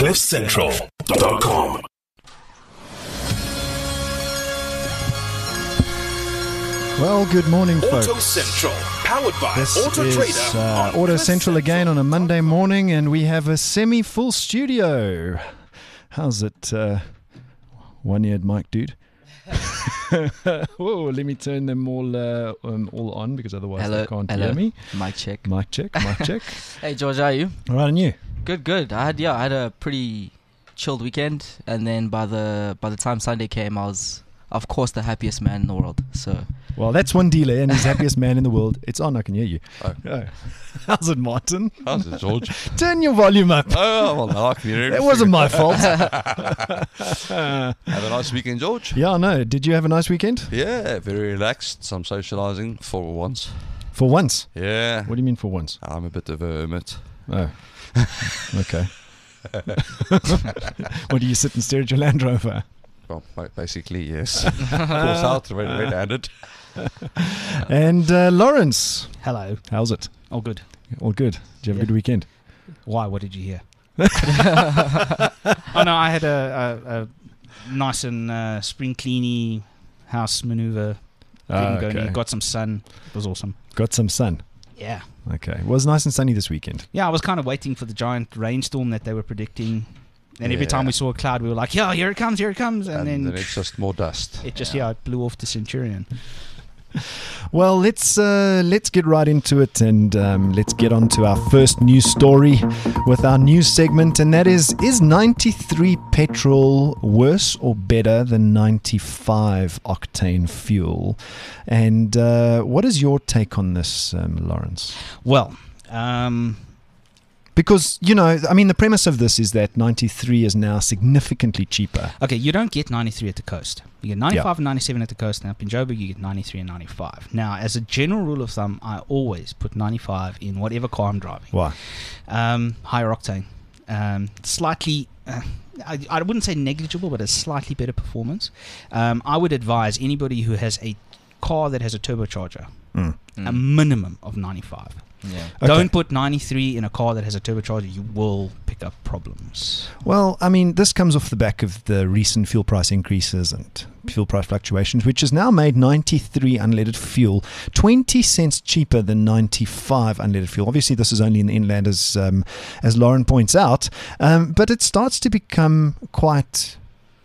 CliffCentral.com. Well, good morning, folks. Auto Central, powered by This Auto is Trader. Auto Central again on a Monday morning, and we have a semi-full studio. How's it, one-eared mic dude? Whoa, let me turn them all on, because otherwise they can't hear me. Mic check. Mic check, mic check. Hey, George, how are you? All right, and you? Good. I had a pretty chilled weekend, and then by the time Sunday came, I was, of course, the happiest man in the world. So. Well, that's one dealer, and he's happiest man in the world. It's on, I can hear you. Oh. How's it, Martin? How's it, George? Turn your volume up. Oh, well, now I can hear it. That wasn't my fault. Have a nice weekend, George. Yeah, I know. Did you have a nice weekend? Yeah, very relaxed. Some socialising for once. For once? Yeah. What do you mean for once? I'm a bit of a hermit. Oh. Okay. What, do you sit and stare at your Land Rover? Well, basically, yes. Pulls out red-handed. And Lawrence. Hello. How's it? All good. All good. Did you have a good weekend? Why? What did you hear? Oh, no, I had a nice and spring cleany house maneuver thing going. Okay. Got some sun. It was awesome. Got some sun. Yeah. Okay. It was nice and sunny this weekend. Yeah, I was kind of waiting for the giant rainstorm that they were predicting. And every Yeah. time we saw a cloud, we were like, yeah, here it comes. And then it's just more dust. it just, it blew off the Centurion. Well, let's get right into it, and let's get on to our first news story with our news segment, and that is 93 petrol worse or better than 95 octane fuel? And what is your take on this, Lawrence? Well, because, the premise of this is that 93 is now significantly cheaper. okay, you don't get 93 at the coast. You get 95 and 97 at the coast. Now, up in Joburg, you get 93 and 95. Now, as a general rule of thumb, I always put 95 in whatever car I'm driving. Why? Higher octane. Slightly, I wouldn't say negligible, but a slightly better performance. I would advise anybody who has a car that has a turbocharger, a minimum of 95. Yeah. Okay. Don't put 93 in a car that has a turbocharger. You will pick up problems. Well, this comes off the back of the recent fuel price increases and fuel price fluctuations, which has now made 93 unleaded fuel 20 cents cheaper than 95 unleaded fuel. Obviously, this is only in the inland, as Lauren points out, but it starts to become quite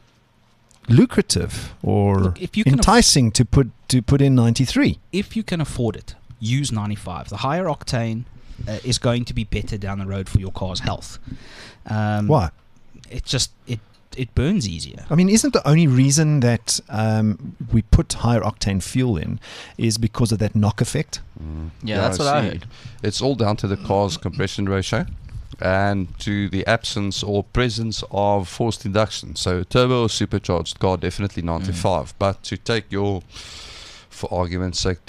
lucrative or Look, if you can enticing to put in 93. If you can afford it, use 95. The higher octane is going to be better down the road for your car's health. Why? It burns easier. Isn't the only reason that we put higher octane fuel in is because of that knock effect? Yeah, that's what I heard. It's all down to the car's compression ratio and to the absence or presence of forced induction. So turbo or supercharged car, definitely 95. But to take your, for argument's sake,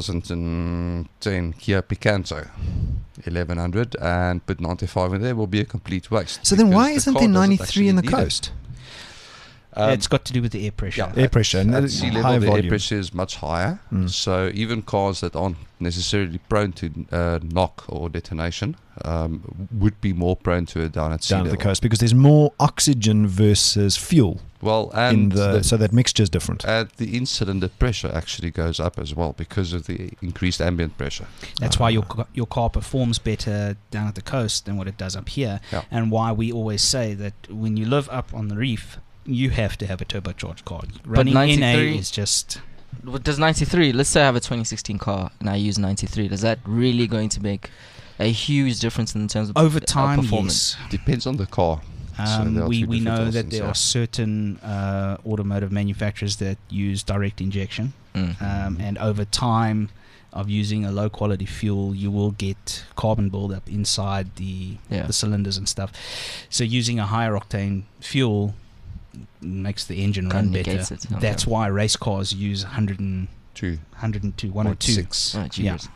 2010 Kia Picanto 1100 and put 95 in there will be a complete waste. So then because why the isn't car there doesn't 93 in the actually need it. coast? It's got to do with the air pressure. Air pressure. And At sea high level, the air volume. pressure is much higher. So even cars that aren't necessarily prone to knock or detonation would be more prone to it down at sea Down level. at the coast, because there's more oxygen versus fuel. Well, and so that mixture is different. the in-cylinder pressure actually goes up as well because of the increased ambient pressure. That's why your car performs better down at the coast than what it does up here. Yeah. And why we always say that when you live up on the reef, you have to have a turbocharged car. Running 93 NA is just... Does 93, let's say I have a 2016 car and I use 93, is that really going to make a huge difference in terms of Over time, performance? yes. Depends on the car. So there are We two know different that there options, are certain automotive manufacturers that use direct injection. And over time of using a low quality fuel, you will get carbon buildup inside the cylinders and stuff. So using a higher octane fuel makes the engine run better. Negates it, okay. That's why race cars use 102, 102. 6. Right, Yeah. cheers.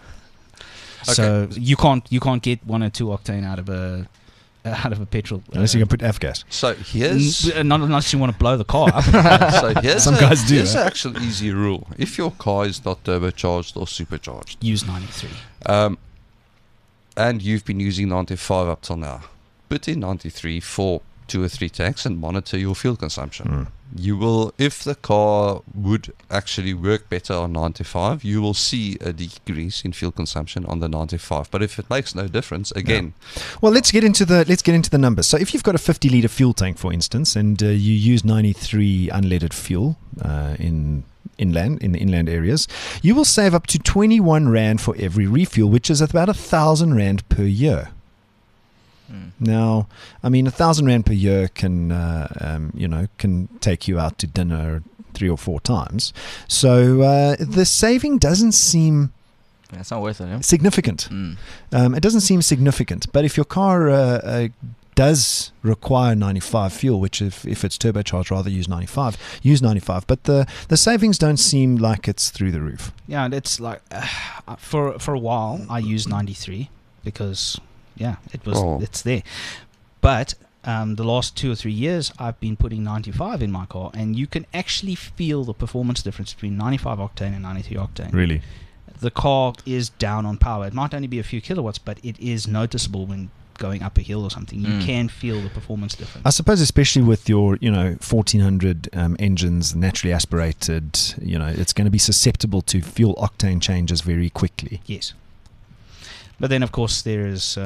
So you can't get 102 octane out of a petrol. Unless you can put F-gas. So here's not unless you want to blow the car up. so here's Some guys do, Here's eh? an actual easy rule. If your car is not turbocharged or supercharged, Use 93. and you've been using 95 up till now, put in 93 for 2 or 3 tanks and monitor your fuel consumption. You will, if the car would actually work better on 95, you will see a decrease in fuel consumption on the 95. But if it makes no difference, again, Well, let's get into the numbers. So if you've got a 50-litre fuel tank, for instance, and you use 93 unleaded fuel in the inland areas, you will save up to 21 Rand for every refuel, which is about 1,000 Rand per year. Now, I mean, 1,000 Rand per year can take you out to dinner 3 or 4 times. So the saving doesn't seem It's not worth it. Yeah? significant. It doesn't seem significant. But if your car does require 95 fuel, which if it's turbocharged, rather use 95. But the savings don't seem like it's through the roof. Yeah, it's like for a while I used 93 because it's there. But the last 2 or 3 years I've been putting 95 in my car, and you can actually feel the performance difference between 95 octane and 93 octane. Really? The car is down on power. It might only be a few kilowatts, but it is noticeable when going up a hill or something. You can feel the performance difference. I suppose, especially with your 1400 engines, naturally aspirated, it's going to be susceptible to fuel octane changes very quickly. Yes. But then, of course, there is,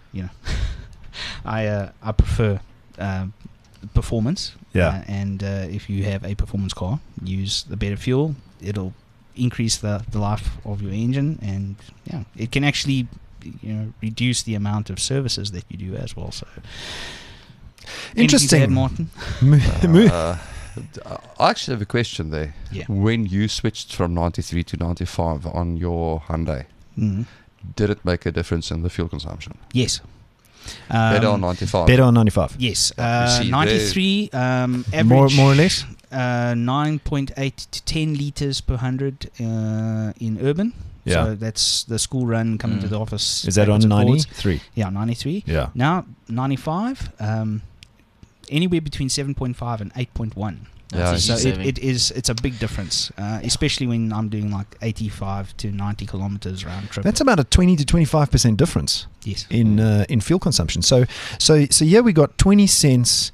I prefer performance. Yeah. And if you have a performance car, use the better fuel. It'll increase the life of your engine, and it can actually reduce the amount of services that you do as well. So, interesting. anything to add, Martin? I actually have a question there. Yeah. When you switched from 93 to 95 on your Hyundai, did it make a difference in the fuel consumption? Yes. Better on 95? Better on 95. Yes. see 93 average. More or less? 9.8 to 10 litres per 100 in urban. Yeah. So that's the school run coming to the office. Is that on backwards and forwards. 93? Yeah, 93. Yeah. Now, 95, anywhere between 7.5 and 8.1. Yeah, So saving. it's a big difference, especially when I'm doing like 85 to 90 kilometers round trip. That's about a 20 to 25% difference yes. in fuel consumption. So yeah, we got 20 cents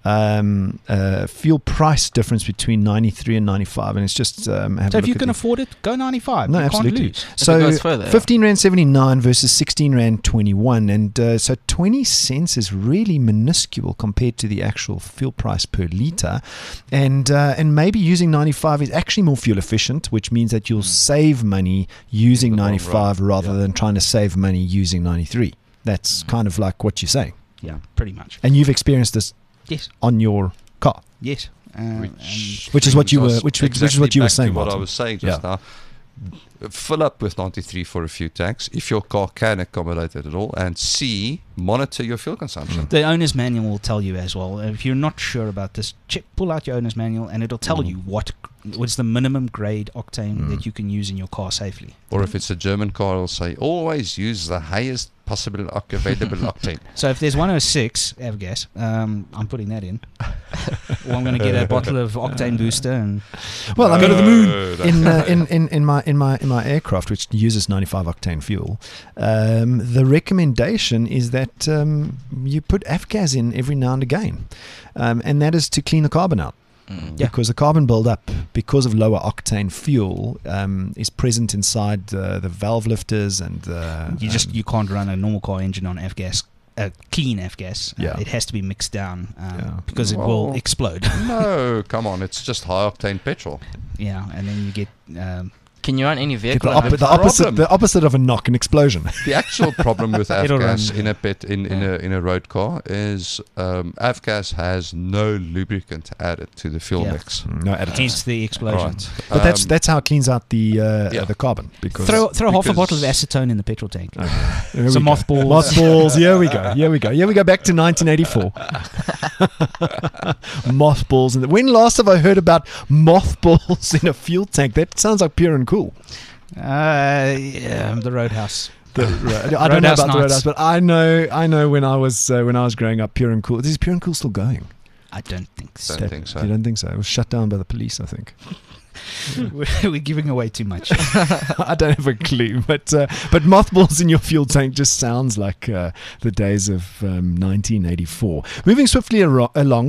fuel price difference between 93 and 95, and it's just have a So if look you at can the- afford it, go 95. No, you absolutely. can't lose. If it So goes further, yeah. 15 Rand 79 versus 16 Rand 21, and so 20 cents is really minuscule compared to the actual fuel price per litre, and maybe using 95 is actually more fuel efficient, which means that you'll save money using In the long 95 run, rather yeah. than trying to save money using 93. That's kind of like what you're saying, Yeah, pretty much. and you've experienced this Yes. on your car. Yes. Which is what you brings were- us which is exactly what you were back to saying, What I Martin. was saying just Yeah. now. Fill up with 93 for a few tanks if your car can accommodate it at all, and C, monitor your fuel consumption. The owner's manual will tell you as well. If you're not sure about this, pull out your owner's manual, and it'll tell you what's the minimum grade octane that you can use in your car safely. Or if it's a German car, it'll say always use the highest possible available octane. So if there's 106 avgas, I'm putting that in. Or I'm going to get a bottle of octane booster and Well, I mean, go to the moon. in my aircraft, which uses 95 octane fuel, the recommendation is that you put avgas in every now and again, and that is to clean the carbon out. Yeah. Because the carbon buildup, because of lower octane fuel, is present inside the valve lifters, and you can't run a normal car engine on avgas. Clean avgas. Yeah. It has to be mixed down Yeah. because it will explode. No, come on, it's just high octane petrol. Yeah, and then you get Can you run any get vehicle? the, and have- problem. the opposite of a knock, an explosion. The actual problem with It'll avgas run. in a road car is avgas has no lubricant added to the fuel Yeah. mix. No additives. hence the explosion. Right. But that's how it cleans out the carbon. Because Throw half a because- bottle of acetone in the petrol tank. Here Some we go. mothballs. Mothballs. Here we go. Here we go back to 1984. Mothballs. And when last have I heard about mothballs in a fuel tank? That sounds like pure and cool. The Roadhouse. I don't know Roadhouse about the nights. Roadhouse, but I know when I was growing up, Pure and Cool. Is Pure and Cool still going? I don't think so. Don't think so. You don't think so? It was shut down by the police, I think. We're giving away too much. I don't have a clue, but mothballs in your fuel tank just sounds like the days of 1984. Moving swiftly along.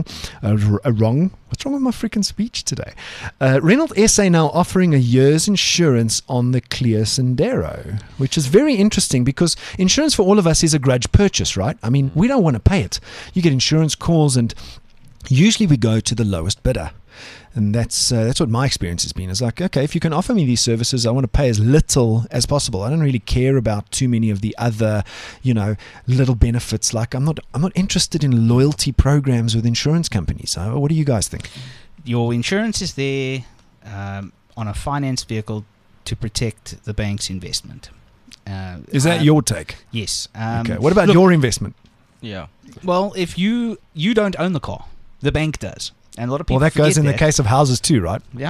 What's wrong with my freaking speech today? Renault SA now offering a year's insurance on the Clio Sandero, which is very interesting because insurance for all of us is a grudge purchase, right? I mean, we don't want to pay it. You get insurance calls, and usually we go to the lowest bidder. And that's what my experience has been. It's like, okay, if you can offer me these services, I want to pay as little as possible. I don't really care about too many of the other, little benefits. Like I'm not interested in loyalty programs with insurance companies. What do you guys think? Your insurance is there on a finance vehicle to protect the bank's investment. Is that your take? Yes. Okay. What about your investment? Yeah. Well, if you don't own the car, the bank does. And a lot of people that goes forget in the case of houses too, right? Yeah.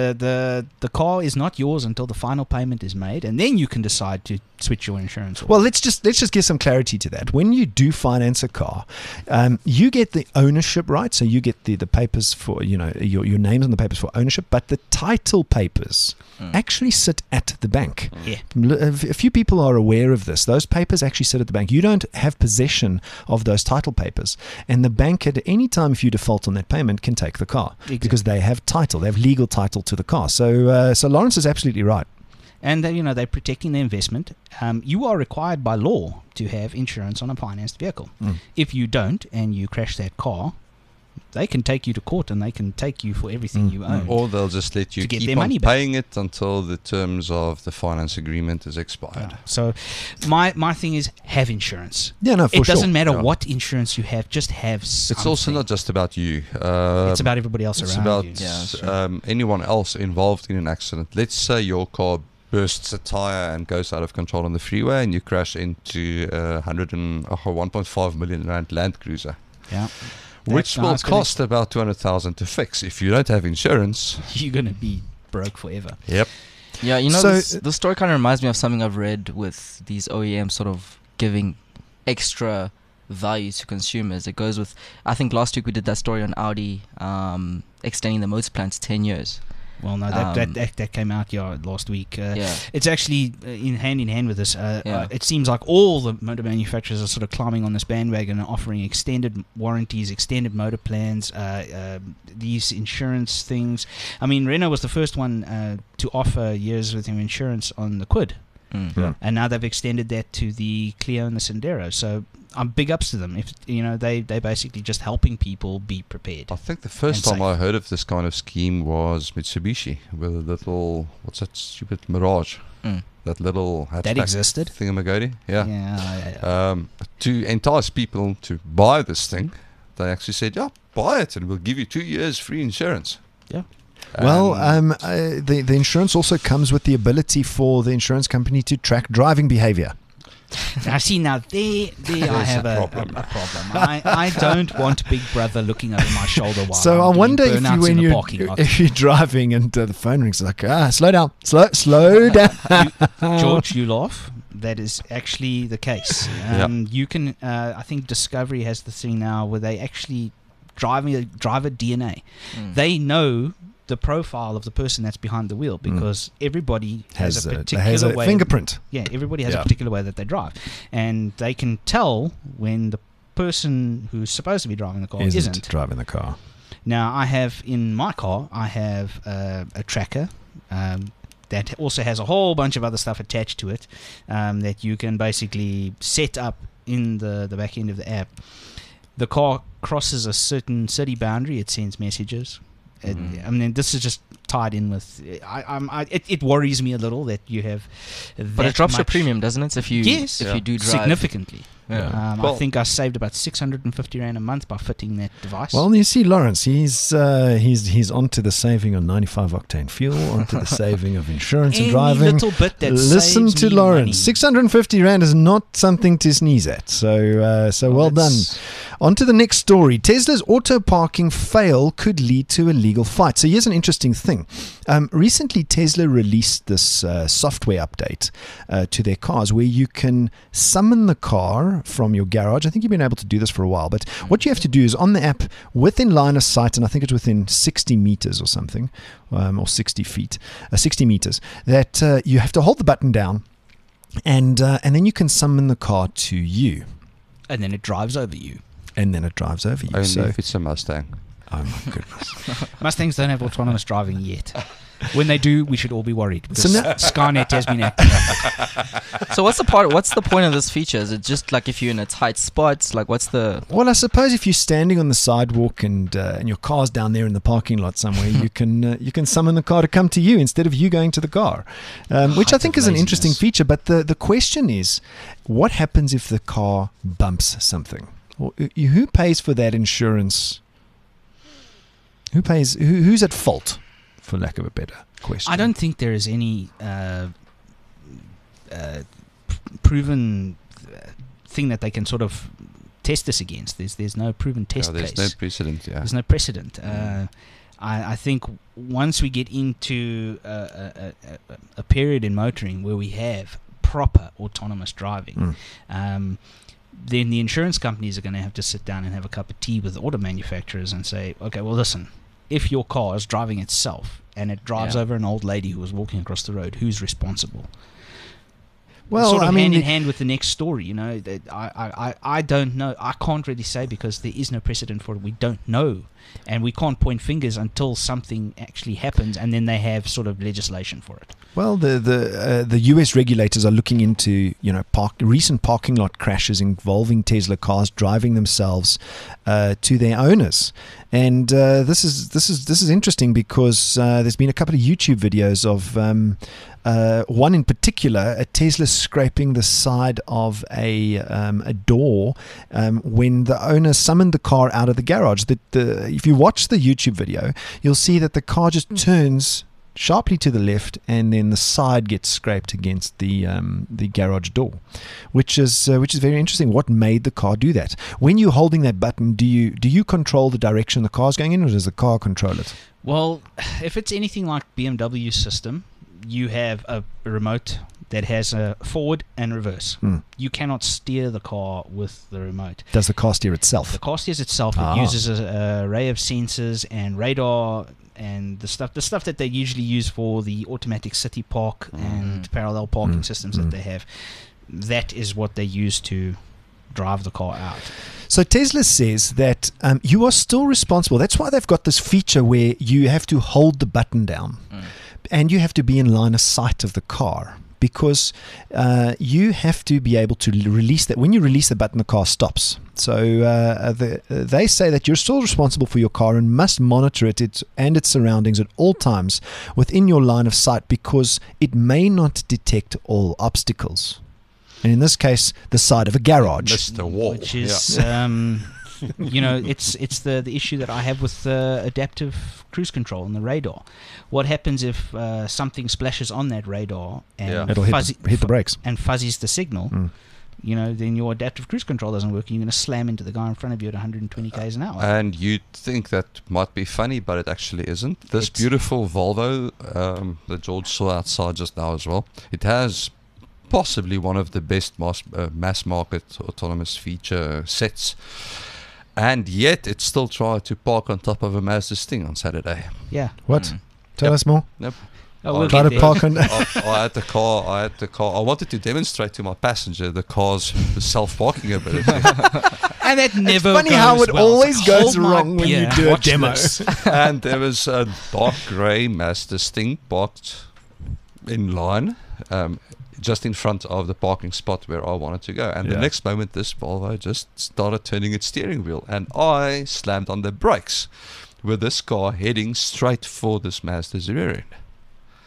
The car is not yours until the final payment is made, and then you can decide to switch your insurance off. Well, let's just give some clarity to that. When you do finance a car, you get the ownership right, so you get the papers for your names on the papers for ownership, but the title papers actually sit at the bank. Yeah. A few people are aware of this. Those papers actually sit at the bank. You don't have possession of those title papers, and the bank at any time, if you default on that payment, can take the car because they have title, they have legal title to the car. So Lawrence is absolutely right. And they're protecting the investment. You are required by law to have insurance on a financed vehicle. If you don't and you crash that car, they can take you to court and they can take you for everything you own. Or they'll just let you to get keep their on money back. paying it until the terms of the finance agreement is expired. Yeah. So my thing is have insurance. Yeah, no, for It sure. doesn't matter Yeah. what insurance you have, just have something. It's also not just about you. It's about everybody else It's around about you. Yeah, sure. anyone else involved in an accident. Let's say your car bursts a tire and goes out of control on the freeway and you crash into a 1.5 million rand Land Cruiser. Yeah. Which will cost about 200,000 to fix. If you don't have insurance, You're going to be broke forever. yep. Yeah, So- the story kind of reminds me of something I've read with these OEMs sort of giving extra value to consumers. It goes with, I think last week we did that story on Audi extending the motor plan to 10 years. Well, no, that came out last week. Yeah. It's actually in hand with this. It seems like all the motor manufacturers are sort of climbing on this bandwagon and offering extended warranties, extended motor plans, these insurance things. I mean, Renault was the first one to offer years worth of insurance on the Quid. Yeah. And now they've extended that to the Clio and the Sandero. So big ups to them. If they're basically just helping people be prepared. I think the first And time I heard of this kind of scheme was Mitsubishi with a little, what's that stupid Mirage? That little hatchback That existed. thingamagody. Yeah. Yeah. To entice people to buy this thing, they actually said, yeah, buy it and we'll give you 2 years free insurance. Yeah. Well, the insurance also comes with the ability for the insurance company to track driving behavior. Now, see, there I have a problem. I don't want Big Brother looking over my shoulder while So I'm I wonder doing burnouts in the parking lot. if you're driving and the phone rings, like, slow down, slow down. George, you laugh. That is actually the case. You can, I think Discovery has the thing now where they actually driver DNA. They know the profile of the person that's behind the wheel because everybody has a particular way. Fingerprint. Everybody has a particular way that they drive, and they can tell when the person who's supposed to be driving the car isn't driving the car. Now, I have in my car, I have a tracker that also has a whole bunch of other stuff attached to it that you can basically set up in the back end of the app. The car crosses a certain city boundary, it sends messages. I mean, this is just tied in with. It worries me a little that you have. But it drops your premium, doesn't it? If you do drive significantly. Yeah. I think I saved about 650 Rand a month by fitting that device. Well, you see, Lawrence, he's onto the saving on 95 octane fuel, onto the saving of insurance and driving. Little bit that Listen saves to me Lawrence. money. 650 Rand is not something to sneeze at. So well done. On to the next story. Tesla's auto parking fail could lead to a legal fight. So here's an interesting thing. Recently, Tesla released this software update to their cars where you can summon the car from your garage. I think you've been able to do this for a while, but what you have to do is on the app, within line of sight, and I think it's within 60 meters or something, or 60 feet, 60 meters, that you have to hold the button down, and then you can summon the car to you. And then it drives over you. Only if it's a Mustang. Oh my goodness. Mustangs don't have autonomous driving yet. When they do, we should all be worried because So now- Skynet has been activated. So what's the point of this feature? Is it just like if you're in a tight spot? Like what's the... Well, I suppose if you're standing on the sidewalk and your car's down there in the parking lot somewhere, you can summon the car to come to you instead of you going to the car, which I Height think of is an interesting laziness. feature. But the question is, what happens if the car bumps something? Well, who pays for that insurance? Who pays? Who's at fault, for lack of a better question? I don't think there is any proven thing that they can sort of test this against. There's no proven test There's case. no precedent, yeah. There's no precedent. I think once we get into a period in motoring where we have proper autonomous driving, then the insurance companies are going to have to sit down and have a cup of tea with the auto manufacturers and say, okay, well, listen, if your car is driving itself and it drives over an old lady who was walking across the road, who's responsible? Well, sort of I mean, hand in hand with the next story, you know. That I don't know. I can't really say because there is no precedent for it. We don't know, and we can't point fingers until something actually happens, and then they have sort of legislation for it. Well, the US regulators are looking into recent parking lot crashes involving Tesla cars driving themselves to their owners, and this is interesting because there's been a couple of YouTube videos of one in particular, a Tesla scraping the side of a door when the owner summoned the car out of the garage. If you watch the YouTube video, you'll see that the car just turns sharply to the left, and then the side gets scraped against the garage door, which is very interesting. What made the car do that? When you're holding that button, do you control the direction the car's going in, or does the car control it? Well, if it's anything like BMW's system, you have a remote that has a forward and reverse. You cannot steer the car with the remote. Does the car steer itself? The car steers itself. It uses an array of sensors and radar and the stuff that they usually use for the automatic city park and parallel parking systems that they have. That is what they use to drive the car out. So Tesla says that you are still responsible. That's why they've got this feature where you have to hold the button down and you have to be in line of sight of the car, because you have to be able to release that. When you release the button, the car stops. So they say that you're still responsible for your car and must monitor it and its surroundings at all times within your line of sight, because it may not detect all obstacles. And in this case, the side of a garage. Mr. Wall. Which is, it's the issue that I have with adaptive cruise control and the radar. What happens if something splashes on that radar and it'll hit the brakes and fuzzies the signal? Then your adaptive cruise control doesn't work, and you're going to slam into the guy in front of you at 120 k's an hour. And you'd think that might be funny, but it actually isn't. This beautiful Volvo that George saw outside just now as well, it has possibly one of the best mass market autonomous feature sets, and yet it still tried to park on top of a Mazda Sting on Saturday. Yeah. What? Tell us more. Yep. We'll Try get to there. park on. I had the car. I wanted to demonstrate to my passenger the car's self-parking ability. And that never Funny goes how it well. always So goes hold my wrong when you beer, do a watch demo. this. And there was a dark grey Mazda Sting parked in line, just in front of the parking spot where I wanted to go. And the next moment, this Volvo just started turning its steering wheel, and I slammed on the brakes with this car heading straight for this Mazda's rear end.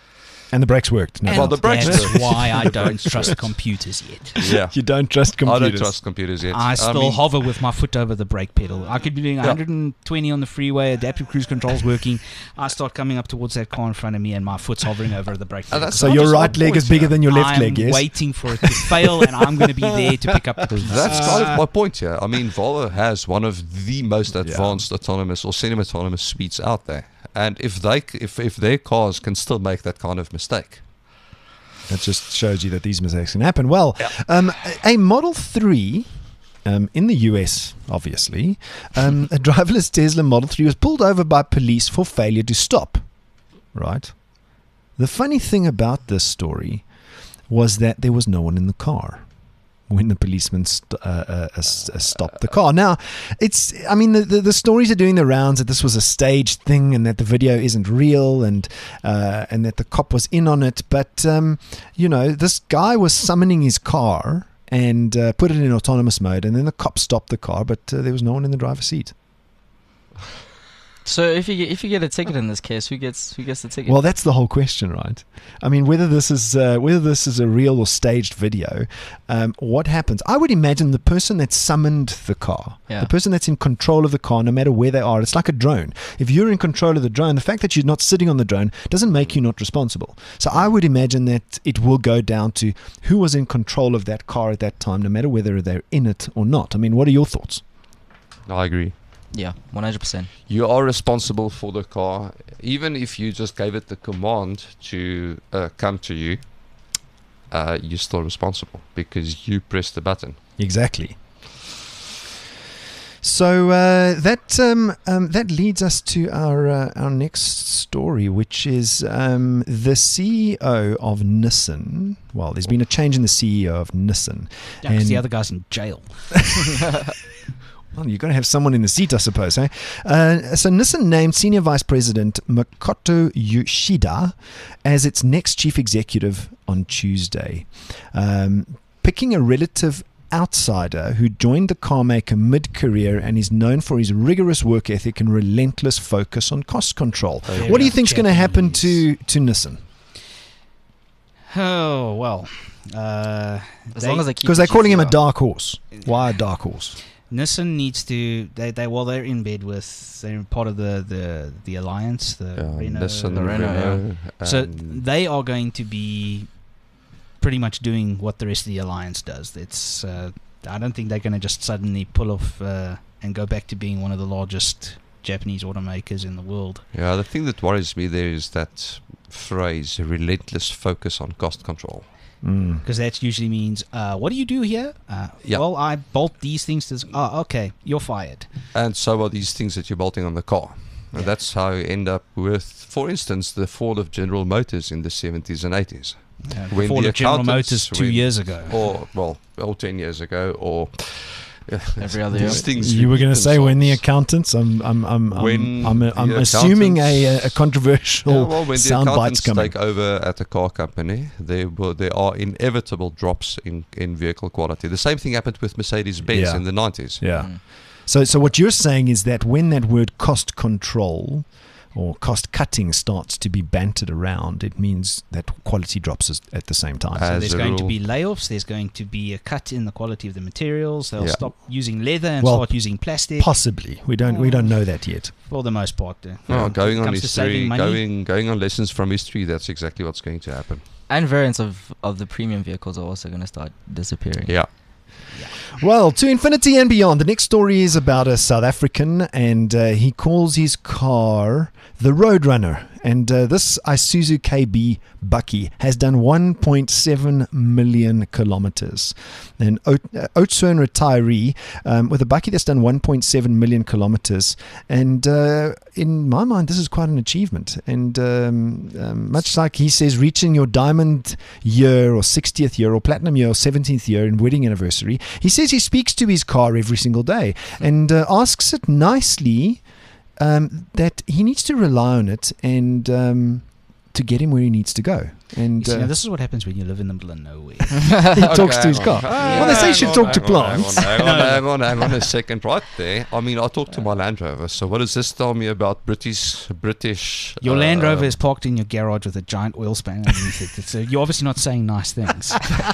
And the brakes worked. No. And Well, the brakes that's work. why I don't trust computers yet. Yeah. You don't trust I computers. don't trust computers yet. I still mean, hover with my foot over the brake pedal. I could be doing 120 on the freeway, adaptive cruise control's working. I start coming up towards that car in front of me and my foot's hovering over the brake pedal. that's So not your just right my leg point, is bigger than your left I'm leg, yes? waiting for it to fail and I'm going to be there to pick up the pieces. That's kind of my point here. I mean, Volvo has one of the most advanced autonomous or semi-autonomous suites out there, and if their cars can still make that kind of mistake, That just shows you that these mistakes can happen. Well, a Model 3 in the US, obviously, a driverless Tesla Model 3 was pulled over by police for failure to stop. Right? The funny thing about this story was that there was no one in the car when the policeman stopped the car. Now, the stories are doing the rounds that this was a staged thing and that the video isn't real and that the cop was in on it. But, this guy was summoning his car and put it in autonomous mode, and then the cop stopped the car, but there was no one in the driver's seat. So if you get a ticket in this case, who gets the ticket? Well, that's the whole question, right? I mean, whether this is a real or staged video, what happens? I would imagine the person that summoned the car, the person that's in control of the car, no matter where they are, it's like a drone. If you're in control of the drone, the fact that you're not sitting on the drone doesn't make you not responsible. So I would imagine that it will go down to who was in control of that car at that time, no matter whether they're in it or not. I mean, what are your thoughts? I agree. Yeah, 100%. You are responsible for the car, even if you just gave it the command to come to you. You're still responsible because you pressed the button. Exactly. So that leads us to our next story, which is the CEO of Nissan. Well, there's been a change in the CEO of Nissan. Yeah, because the other guy's in jail. Well, you've got to have someone in the seat, I suppose. So Nissan named Senior Vice President Makoto Yoshida as its next chief executive on Tuesday, picking a relative outsider who joined the car maker mid-career and is known for his rigorous work ethic and relentless focus on cost control. What do you think is going to happen to Nissan? Oh, well. As long as they keep Because they're calling him a dark horse. Why a dark horse? Nissan needs to. They're in bed with. They're part of the alliance, the Renault. Nissan, the Renault, So they are going to be pretty much doing what the rest of the alliance does. It's. I don't think they're going to just suddenly pull off and go back to being one of the largest Japanese automakers in the world. Yeah, the thing that worries me there is that phrase, relentless focus on cost control. Because that usually means, what do you do here? Well, I bolt these things to... Oh, okay, you're fired. And so are these things that you're bolting on the car. And that's how you end up with, for instance, the fall of General Motors in the 70s and 80s. The fall of General Motors 2 years ago. Or 10 years ago, or... Every other year. You were going to say when the accountants. I'm assuming a controversial when the sound bites accountants coming. take over at a car company, there are inevitable drops in vehicle quality. The same thing happened with Mercedes-Benz in the 90s. Yeah. So what you're saying is that when that word cost control or cost cutting starts to be bantered around, it means that quality drops at the same time. So there's going to be layoffs, there's going to be a cut in the quality of the materials, they'll stop using leather and start using plastic. Possibly. We don't know that yet. For the most part. Going on history, going on lessons from history, that's exactly what's going to happen. And variants of the premium vehicles are also going to start disappearing. Yeah. Well, to infinity and beyond. The next story is about a South African, and he calls his car the Roadrunner. And this Isuzu KB Bakkie has done 1.7 million kilometers. An Oudtshoorn retiree with a Bakkie that's done 1.7 million kilometers. And in my mind, this is quite an achievement. And much like he says, reaching your diamond year or 60th year or platinum year or 17th year and wedding anniversary, he says he speaks to his car every single day and asks it nicely that he needs to rely on it and to get him where he needs to go. And You see, now this is what happens when you live in the middle of nowhere. he talks to his car. Well, they say you should talk to plants. Hang on a second. Right there. I mean, I talk to my Land Rover. So what does this tell me about British? Your Land Rover is parked in your garage with a giant oil span underneath it. So you're obviously not saying nice things.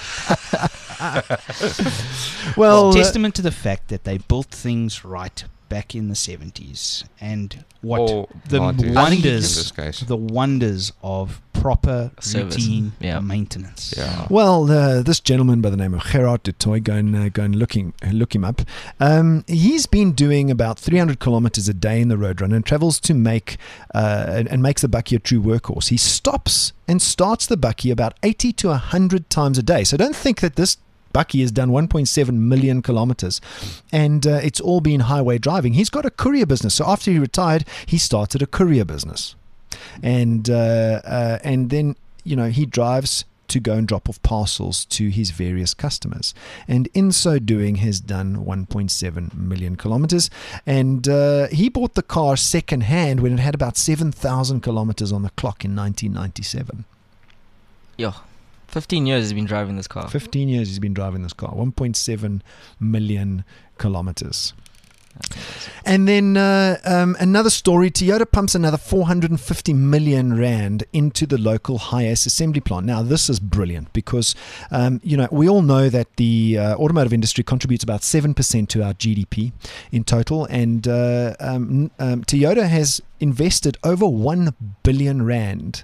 Well, testament to the fact that they built things right back in the 70s, and what Or the 90s in wonders, this case. the wonders of proper Service. routine Yeah. maintenance. Yeah. Well, this gentleman by the name of Gerard de Toy, go and look him up. He's been doing about 300 kilometers a day in the road run and travels to make and makes the bakkie a true workhorse. He stops and starts the bakkie about 80 to 100 times a day. So don't think that this bakkie has done 1.7 million kilometers, and it's all been highway driving. He's got a courier business. So after he retired, he started a courier business, and then he drives to go and drop off parcels to his various customers, and in so doing has done 1.7 million kilometers. And he bought the car second hand when it had about 7,000 kilometers on the clock in 1997. Yo, 15 years he's been driving this car. 15 years he's been driving this car, 1.7 million kilometers. And then another story, Toyota pumps another 450 million rand into the local Hi-Ace assembly plant. Now, this is brilliant because, we all know that the automotive industry contributes about 7% to our GDP in total. And Toyota has invested over 1 billion rand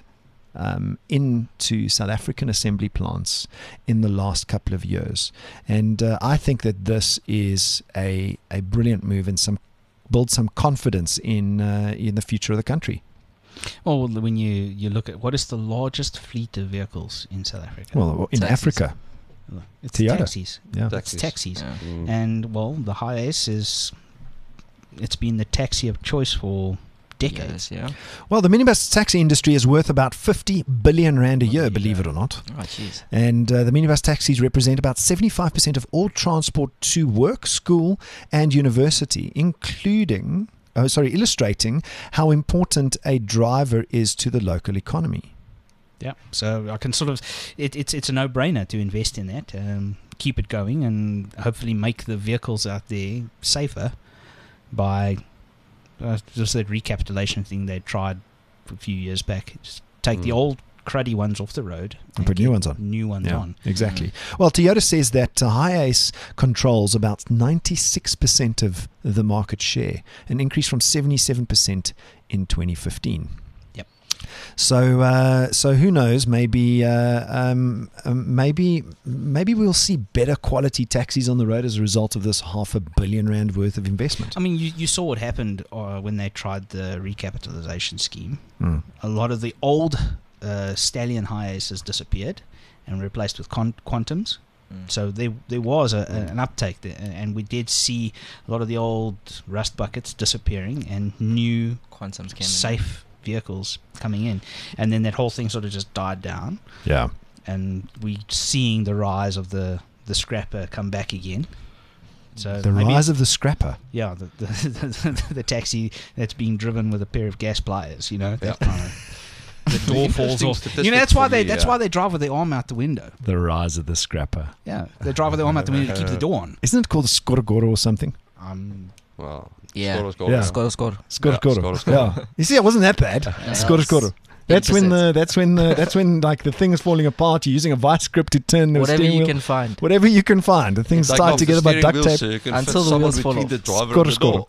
into South African assembly plants in the last couple of years, and I think that this is a brilliant move and builds some confidence in the future of the country. Well, when you look at what is the largest fleet of vehicles in South Africa? Well, in Taxis. Africa, it's Toyota. taxis. Yeah. It's taxis. Yeah. And well, the Hi-Ace it's been the taxi of choice for decades. Yes, yeah. Well, the minibus taxi industry is worth about 50 billion rand a year, believe it or not. Oh, jeez. And the minibus taxis represent about 75% of all transport to work, school, and university, illustrating how important a driver is to the local economy. Yeah, so I can it's a no-brainer to invest in that, keep it going, and hopefully make the vehicles out there safer by just that recapitulation thing they tried a few years back. Just take the old cruddy ones off the road And put new ones on. New ones on. Exactly. Well, Toyota says that Hi-Ace controls about 96% of the market share, an increase from 77% in 2015. Yep. So who knows? Maybe we'll see better quality taxis on the road as a result of this 500 million rand worth of investment. I mean, you saw what happened when they tried the recapitalization scheme. A lot of the old Stallion Hi-Aces disappeared and replaced with Quantums. So there was an uptake there, and we did see a lot of the old rust buckets disappearing and new Quantums came safe vehicles coming in, and then that whole thing sort of just died down. Yeah. And we seeing the rise of the scrapper come back again. So The rise of the scrapper. yeah, the taxi that's being driven with a pair of gas pliers, that kind of. The door falls off. That's why they drive with their arm out the window. The rise of the scrapper. Yeah, they drive with their arm out the window to keep the door on. Isn't it called a skorogoro or something? Well, Yeah. Skoro. Yeah. Score. Skorogoro. Skoro. Yeah. You see, it wasn't that bad. Skorogoro. That's when like the thing is falling apart. You're using a vice grip to turn the Whatever steering you wheel. can find. Whatever you can find. The thing's Take tied off together the by steering duct wheel tape. so you can Until fit the wheels someone fall between off. the driver and the door.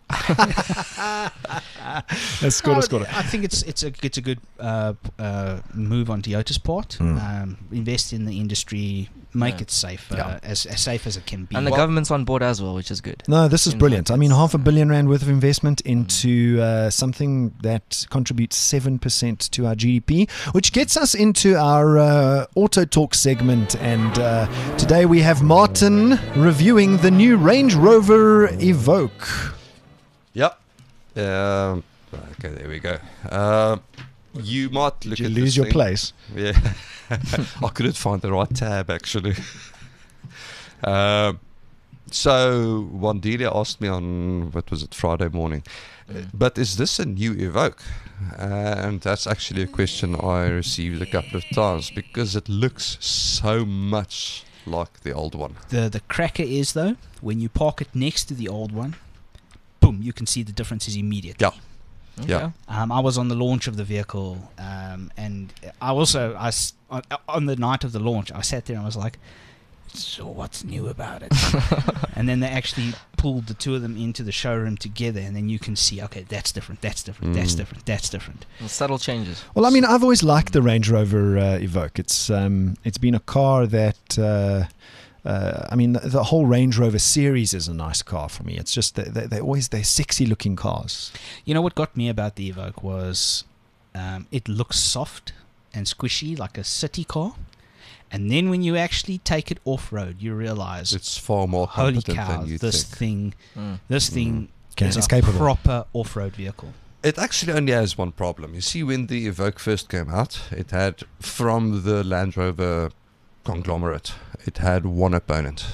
That's Skoro. I think it's a good move on Toyota's part. Invest in the industry, make it safe, as safe as it can be. And the government's on board as well, which is good. No, this is Seems brilliant. like I mean, it's- 500 million rand worth of investment into something that contributes 7% to our GDP, which gets us into our Auto Talk segment. And today we have Martin reviewing the new Range Rover Evoque. Yep. Okay, there we go. You might look Did you at lose this your thing. place? Yeah. I couldn't find the right tab, actually. So Wandelia asked me on, what was it, Friday morning, but is this a new Evoque? And that's actually a question I received a couple of times because it looks so much like the old one. The cracker is, though, when you park it next to the old one, boom, you can see the differences immediately. Yeah. Yeah. I was on the launch of the vehicle, and I also, on the night of the launch, I sat there and I was like, so what's new about it? And then they actually pulled the two of them into the showroom together, and then you can see, okay, that's different, that's different, that's different, that's different. And subtle changes. Well, I mean, I've always liked the Range Rover Evoque. It's been a car that I mean, the whole Range Rover series is a nice car for me. It's just that they're sexy looking cars. You know what got me about the Evoque was it looks soft and squishy like a city car. And then when you actually take it off-road, you realize, It's far more holy competent cow, than you this think. thing It's is a capable. proper off-road vehicle. It actually only has one problem. You see, when the Evoque first came out, it had, from the Land Rover conglomerate, it had one opponent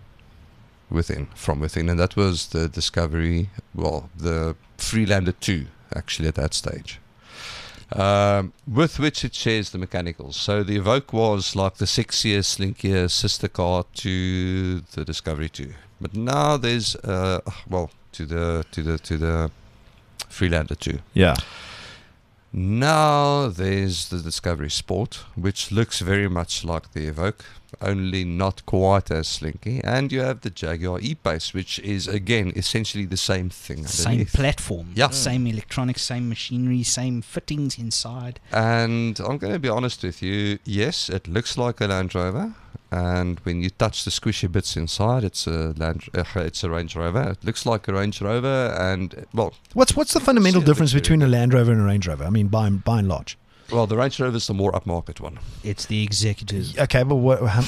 from within, and that was the Discovery, well, the Freelander 2, actually, at that stage. With which it shares the mechanicals. So the Evoque was like the sexier, slinkier sister car to the Discovery 2. But now there's to the Freelander 2. Yeah. Now there's the Discovery Sport, which looks very much like the Evoque, only not quite as slinky. And you have the Jaguar E-Pace, which is, again, essentially the same thing. Same underneath. platform, Yeah. same electronics, same machinery, same fittings inside. And I'm going to be honest with you, yes, it looks like a Land Rover. And when you touch the squishy bits inside, it's a Range Rover. It looks like a Range Rover, and well, What's the fundamental Yeah, difference that's between a Land Rover and a Range Rover? I mean, by and large. the Range Rover is the more upmarket one. It's the executive. Okay, but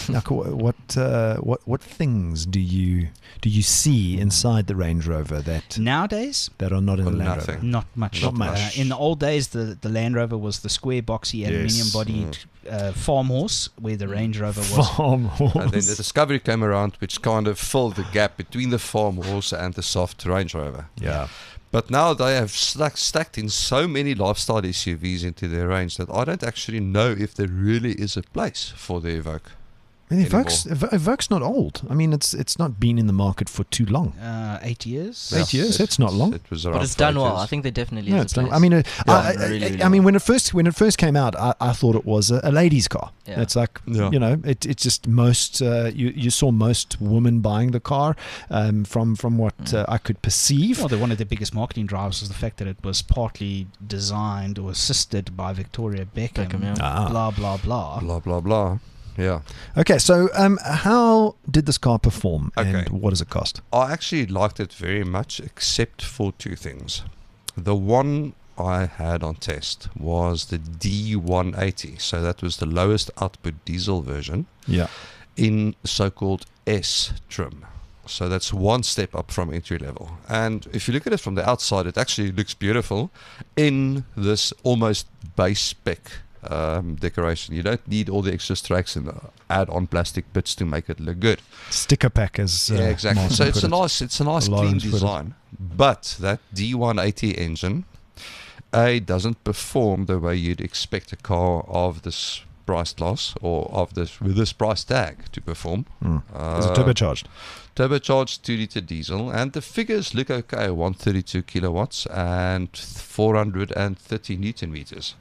what things do you see inside the Range Rover that Nowadays, are not in the Well, Land nothing. Rover? not much. Not much. In the old days, the Land Rover was the square, boxy, aluminium-bodied farmhorse, where the Range Rover was. Farm horse. And then the Discovery came around, which kind of filled the gap between the farm horse and the soft Range Rover. Yeah. But now they have stacked in so many lifestyle SUVs into their range that I don't actually know if there really is a place for the Evoque. I mean, Evoque's not old. I mean, it's not been in the market for too long. 8 years. 8 years? That's not long. It was around But it's 8 done well. years. I think they definitely No, is it's a done. place. I mean, Really I mean, when it first came out, I thought it was a ladies' car. Yeah. It's like Yeah. it's just most you saw most women buying the car. From what I could perceive. Well, one of the biggest marketing drives was the fact that it was partly designed or assisted by Victoria Beckham. Beckham, yeah. Ah. Blah, blah, blah. Blah, blah, blah. Yeah. Okay, so how did this car perform, and Okay. what does it cost? I actually liked it very much, except for two things. The one I had on test was the D180. So that was the lowest output diesel version Yeah. in so-called S trim. So that's one step up from entry level. And if you look at it from the outside, it actually looks beautiful in this almost base spec decoration. You don't need all the extra stripes and add-on plastic bits to make it look good. Sticker pack, as Yeah, exactly. Martin So put it. it's a nice Lawrence clean put it. design. But that D180 engine, doesn't perform the way you'd expect a car of this price class or of this with this price tag to perform. Is it turbocharged? Turbocharged 2-liter diesel, and the figures look okay: 132 kilowatts and 430 newton meters.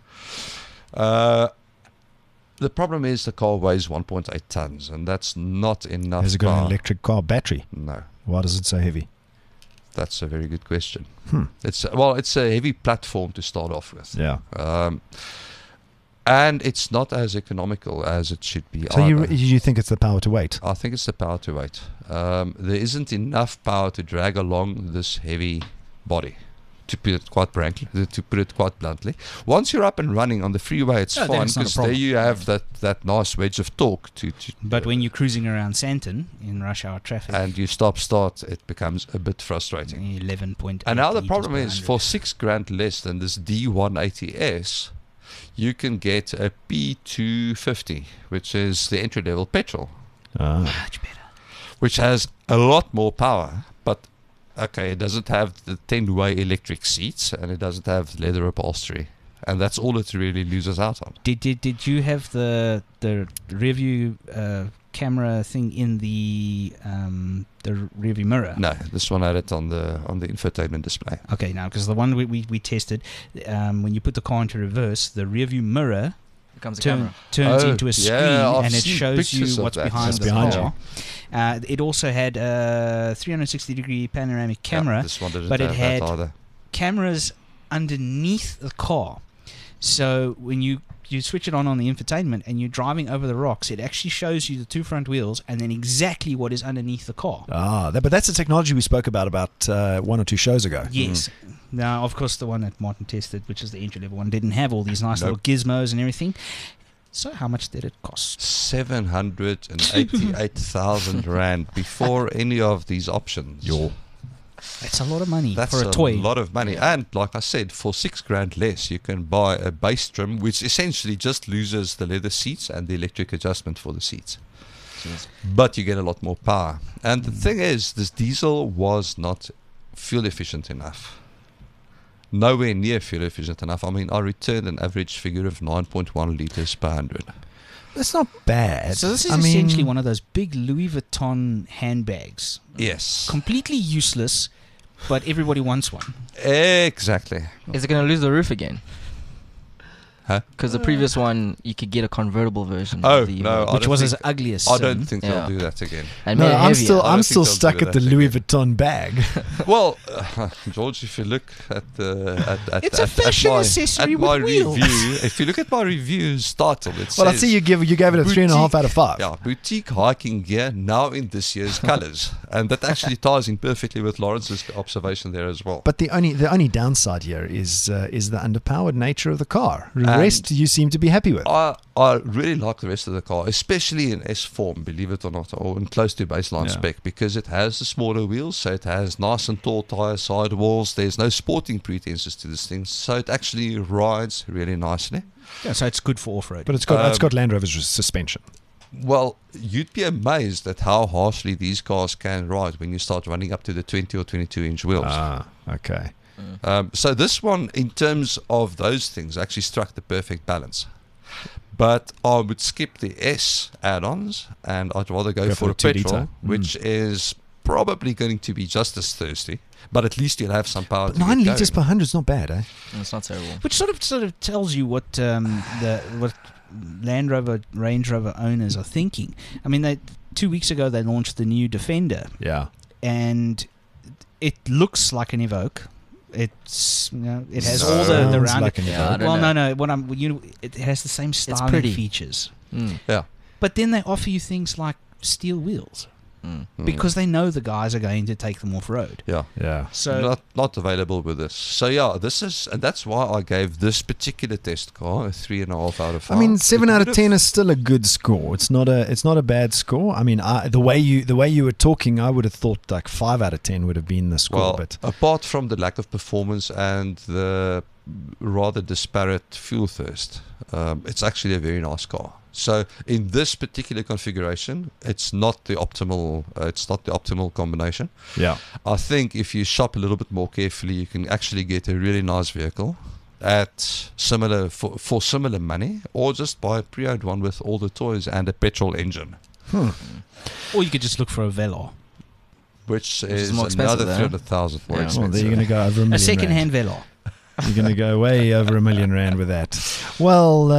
The problem is the car weighs 1.8 tons, and that's not enough. Has it got an power. electric car battery? No, Why is it so heavy? that's a very good question. Hmm. It's a heavy platform to start off with. Yeah. And it's not as economical as it should be. So either. you think it's the power to weight? I think it's the power to weight. There isn't enough power to drag along this heavy body. To put it quite bluntly, once you're up and running on the freeway, it's Oh, fine that's not a because there problem. you have that nice wedge of torque. But when you're cruising around Sandton in rush hour traffic, and you start, it becomes a bit frustrating. 11.8 And now the litres problem per is, 100. for $6,000 less than this D180S, you can get a P250, which is the entry level petrol. Ah. Much better. which has a lot more power, but okay, it doesn't have the 10-way electric seats and it doesn't have leather upholstery. And that's all it really loses out on. Did you have the rear view camera thing in the rear view mirror? No, this one had it on the infotainment display. Okay, now because the one we tested, when you put the car into reverse, the rear view mirror Becomes a camera. turns Oh, into a screen, yeah, I've and it seen shows you pictures of what's that. behind What's the behind car. It also had a 360-degree panoramic camera, Yeah, this one didn't but it have had that either. cameras underneath the car. So when you switch it on the infotainment and you're driving over the rocks, it actually shows you the two front wheels and then exactly what is underneath the car. But that's the technology we spoke about 1 or 2 shows ago. Yes. Now, of course, the one that Martin tested, which is the entry-level one, didn't have all these nice Nope. little gizmos and everything. So how much did it cost? 788,000 rand before any of these options. That's a lot of money That's for a toy. lot of money. And like I said, for $6,000 less, you can buy a base trim, which essentially just loses the leather seats and the electric adjustment for the seats. But you get a lot more power. And the thing is, this diesel was not fuel efficient enough. Nowhere near fuel efficient enough. I mean, I returned an average figure of 9.1 liters per 100. That's not bad. So this is I essentially mean, one of those big Louis Vuitton handbags. Yes. Completely useless, but everybody wants one. Exactly. Is it going to lose the roof again? Huh? Because the previous one, you could get a convertible version. Oh, of the no, Evo. I Which don't was think- as ugly as I sin. don't think Yeah. they'll do that again. And no, made it I'm heavier. still I don't think stuck they'll at do the that Louis again. Vuitton bag. Well, George, if you look at the It's a fashion accessory at my with wheels. review, if you look at my review's title, it Well, I says see you gave it a 3.5 out of 5. Yeah, boutique hiking gear now in this year's colours, and that actually ties in perfectly with Lawrence's observation there as well. But the only downside here is the underpowered nature of the car. The And rest you seem to be happy with. I really like the rest of the car, especially in S form, believe it or not, or in close to baseline Yeah. spec, because it has the smaller wheels, so it has nice and tall tyre sidewalls. There's no sporting pretenses to this thing, so it actually rides really nicely. Yeah, so it's good for off-road. But it's got Land Rover's suspension. Well, you'd be amazed at how harshly these cars can ride when you start running up to the 20 or 22-inch wheels. Okay. So this one, in terms of those things, actually struck the perfect balance. But I would skip the S add-ons, and I'd rather go for a 2 petrol, litre. which is probably going to be just as thirsty, but at least you'll have some power. But to 9 get litres per going. 100 is not bad, eh? It's not terrible. Which sort of tells you what what Land Rover, Range Rover owners are thinking. I mean, 2 weeks ago they launched the new Defender, Yeah. and it looks like an Evoque. It's it has all the Sounds round. like an Yeah, Evoque. I don't Well, know. no. It has the same styling pretty. features, Mm. but then they offer you things like steel wheels because they know the guys are going to take them off road. Yeah. Yeah. So Not available with this. So yeah, and that's why I gave this particular test car a 3.5 out of 5. I mean, 7 It out of would've- 10 is still a good score. It's not a bad score. I mean, the way you were talking, I would have thought like 5 out of 10 would have been the score. Well, But apart from the lack of performance and the rather disparate fuel thirst, it's actually a very nice car. So in this particular configuration, it's not the optimal combination. yeah, I think if you shop a little bit more carefully, you can actually get a really nice vehicle at for similar money, or just buy a pre-owned one with all the toys and a petrol engine, or you could just look for a Velar, which is is more expensive, another though. 300,000 more Yeah. expensive. well, there you're going to go over $1 million. a second-hand Velar. You're going to go way over $1 million rand with that. Well,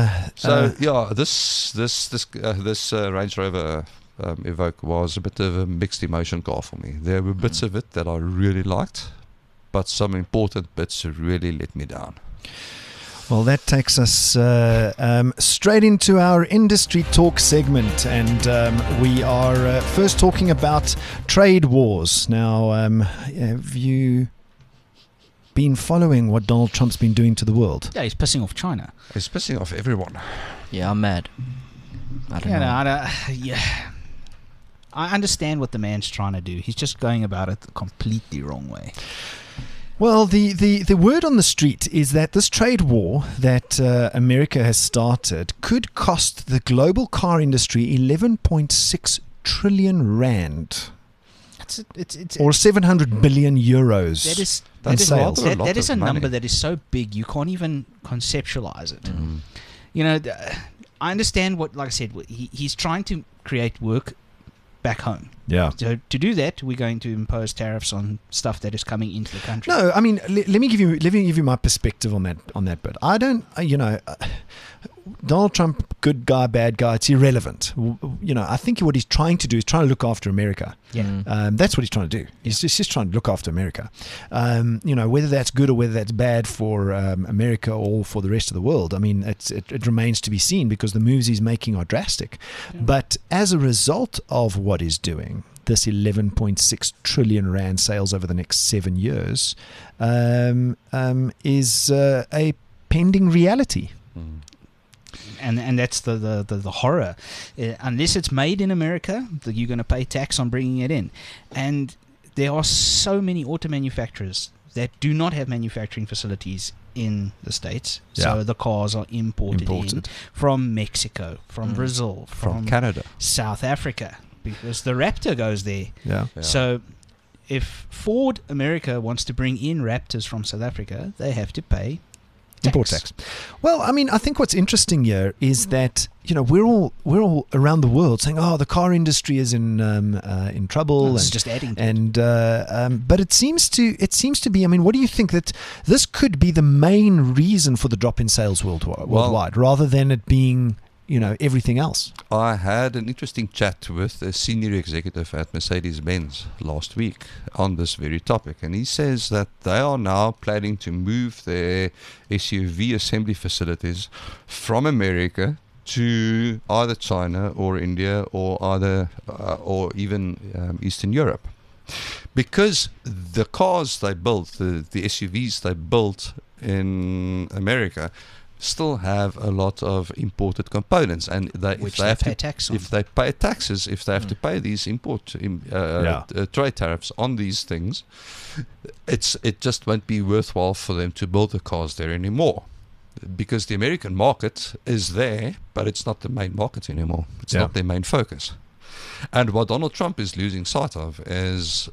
This Range Rover Evoque was a bit of a mixed emotion car for me. There were bits of it that I really liked, but some important bits really let me down. Well, that takes us straight into our industry talk segment, and we are first talking about trade wars. Now, have you been following what Donald Trump's been doing to the world? Yeah, he's pissing off China. It's pissing off everyone. Yeah, I'm mad. I don't Yeah, know. no, I understand what the man's trying to do. He's just going about it the completely wrong way. Well, the word on the street is that this trade war that America has started could cost the global car industry $11.6 trillion rand. It's Or 700 billion euros. that is sales. that is a money. number that is so big you can't even conceptualize it. Mm. You know, I understand what, like I said, he's trying to create work back home. Yeah. So to do that, we're going to impose tariffs on stuff that is coming into the country. No, I mean, let me give you my perspective on that bit. I don't, Donald Trump, good guy, bad guy, it's irrelevant. I think what he's trying to do is trying to look after America. Yeah. That's what he's trying to do. He's just trying to look after America. Whether that's good or whether that's bad for America or for the rest of the world, I mean, it remains to be seen because the moves he's making are drastic. Yeah. But as a result of what he's doing, this 11.6 trillion rand sales over the next 7 years is a pending reality. Mm. And that's the horror. Unless it's made in America, you're going to pay tax on bringing it in. And there are so many auto manufacturers that do not have manufacturing facilities in the States. Yeah. So the cars are imported in from Mexico, from Brazil, From Canada. South Africa, because the Raptor goes there. Yeah. Yeah. So if Ford America wants to bring in Raptors from South Africa, they have to pay Import tax. Well, I mean, I think what's interesting here is that we're all around the world saying, "Oh, the car industry is in trouble," It's just adding to it. and but it seems to be. I mean, what do you think that this could be the main reason for the drop in sales worldwide, rather than it being everything else? I had an interesting chat with a senior executive at Mercedes-Benz last week on this very topic, and he says that they are now planning to move their SUV assembly facilities from America to either China or India or or even Eastern Europe, because the cars they built, the SUVs they built in America, still have a lot of imported components, and Which they pay tax on. if they pay taxes, if they have to pay these trade tariffs on these things, it just won't be worthwhile for them to build the cars there anymore, because the American market is there, but it's not the main market anymore. It's not their main focus. And what Donald Trump is losing sight of is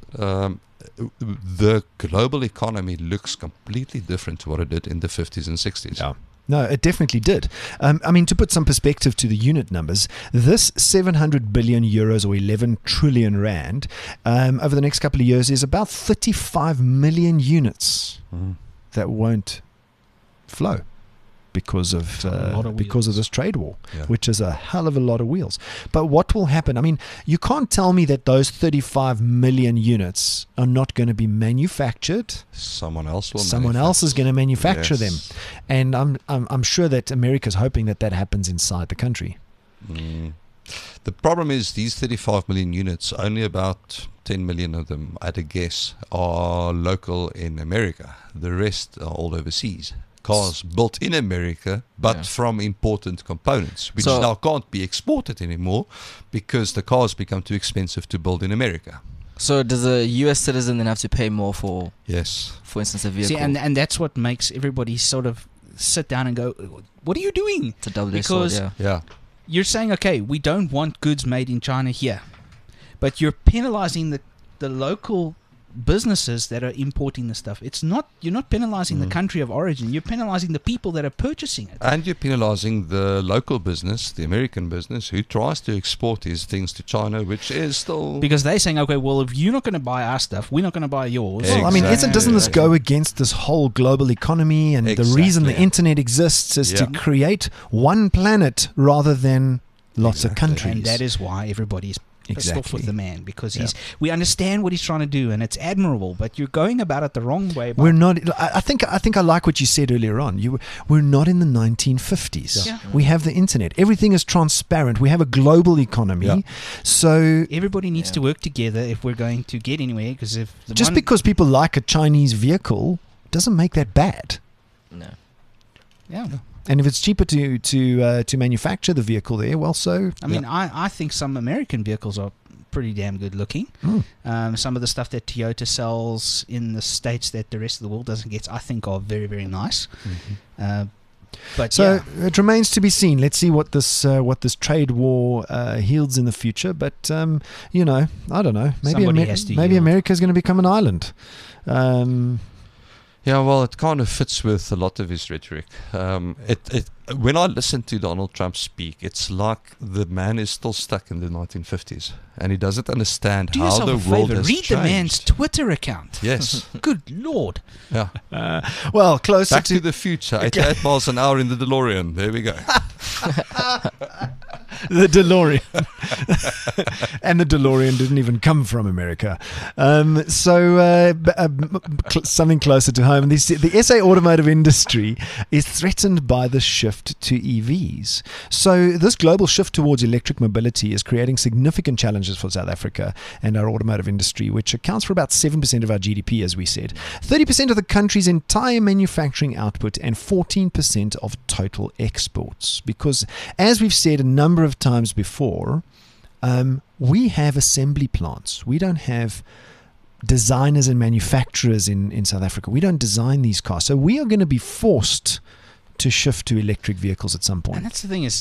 the global economy looks completely different to what it did in the 50s and 60s. Yeah. No, it definitely did. I mean, to put some perspective to the unit numbers, this 700 billion euros or 11 trillion rand over the next couple of years is about 35 million units that won't flow because of this trade war, which is a hell of a lot of wheels. But what will happen? I mean, you can't tell me that those 35 million units are not going to be manufactured. Someone else will. Someone else is going to manufacture them, Yes. and I'm sure that America's hoping that happens inside the country. Mm. The problem is these 35 million units, only about 10 million of them, at a guess, are local in America. The rest are all overseas. Cars built in America, but from important components, which So- now can't be exported anymore because the cars become too expensive to build in America. So does a US citizen then have to pay more for Yes. instance, a vehicle? See, and that's what makes everybody sort of sit down and go, "What are you doing?" It's a double-edged sword, Because yeah. Yeah. you're saying, okay, we don't want goods made in China here, but you're penalizing the local businesses that are importing the stuff. You're not penalizing the country of origin. You're penalizing the people that are purchasing it. And you're penalizing the local business, the American business, who tries to export these things to China, which is still... Because they're saying, okay, well, if you're not going to buy our stuff, we're not going to buy yours. Well, I mean, Exactly. doesn't this go against this whole global economy and the reason the Exactly. internet exists is to Yeah. create one planet rather than lots of countries? And that is why everybody's pissed off Exactly. with the man, because we understand what he's trying to do, and it's admirable, but you're going about it the wrong way. We're not. I think I like what you said earlier on. We're not in the 1950s. Yeah. We have the internet. Everything is transparent. We have a global economy. Yeah. So Everybody needs to work together if we're going to get anywhere. Because if just because people like a Chinese vehicle doesn't make that bad. No. And if it's cheaper to manufacture the vehicle there, well, so I mean, I think some American vehicles are pretty damn good looking. Some of the stuff that Toyota sells in the States that the rest of the world doesn't get, I think, are very, very nice. But So it remains to be seen. Let's see what this trade war yields in the future. But you know, I don't know. Somebody has to maybe yield. America is going to become an island. Yeah, well, it kind of fits with a lot of his rhetoric. When I listen to Donald Trump speak, it's like the man is still stuck in the 1950s, and he doesn't understand do how yourself the a world favor. has Read the man's changed. Twitter account. Yes, Good Lord. yeah. Well, closer Back to to the future, 88 miles an hour in the DeLorean. There we go. the DeLorean. And the DeLorean didn't even come from America. Something closer to home. The SA automotive industry is threatened by the shift to EVs. So this global shift towards electric mobility is creating significant challenges for South Africa and our automotive industry, which accounts for about 7% of our GDP, as we said, 30% of the country's entire manufacturing output, and 14% of total exports. Because, as we've said a number of times before, we have assembly plants. We don't have designers and manufacturers in South Africa. We don't design these cars. So we are going to be forced to shift to electric vehicles at some point. And that's the thing is,